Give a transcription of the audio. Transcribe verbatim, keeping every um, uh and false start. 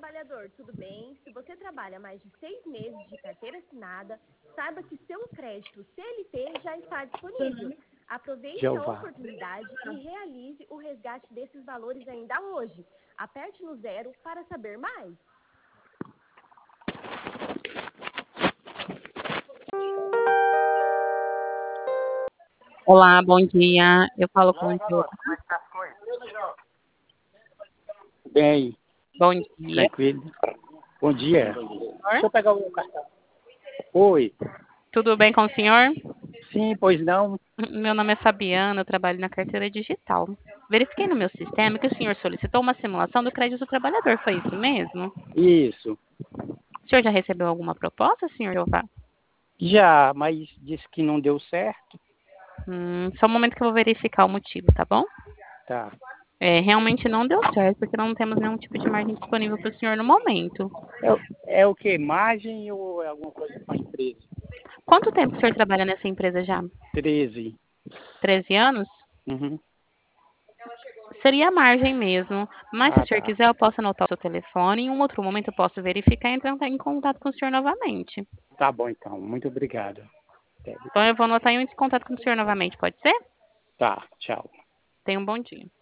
trabalhador, tudo bem? Se você trabalha mais de seis meses de carteira assinada, saiba que seu crédito C L T já está disponível. Aproveite a Jeová. oportunidade e realize o resgate desses valores ainda hoje. Aperte no zero para saber mais. Olá, bom dia. Eu falo com o Diogo. Bem, Bom dia, tranquilo. Bom dia. Deixa senhor. eu pegar o cartão. Oi. Tudo bem com o senhor? Sim, pois não. Meu nome é Fabiana, eu trabalho na carteira digital. Verifiquei no meu sistema que o senhor solicitou uma simulação do crédito do trabalhador, foi isso mesmo? Isso. O senhor já recebeu alguma proposta, senhor Jeová? Já, mas disse que não deu certo. Hum, só um momento que eu vou verificar o motivo, tá bom? Tá. É, realmente não deu certo, porque não temos nenhum tipo de margem disponível para o senhor no momento. É, o- é o que? Margem ou é alguma coisa com a empresa? Quanto tempo o senhor trabalha nessa empresa já? Treze. Treze anos? Uhum. Seria a margem mesmo. Mas se Ah, o senhor tá. quiser, eu posso anotar o seu telefone. Em um outro momento eu posso verificar e entrar em contato com o senhor novamente. Tá bom, então. Muito obrigado. Até. Então eu vou anotar e entro em contato com o senhor novamente, pode ser? Tá, tchau. Tenha um bom dia.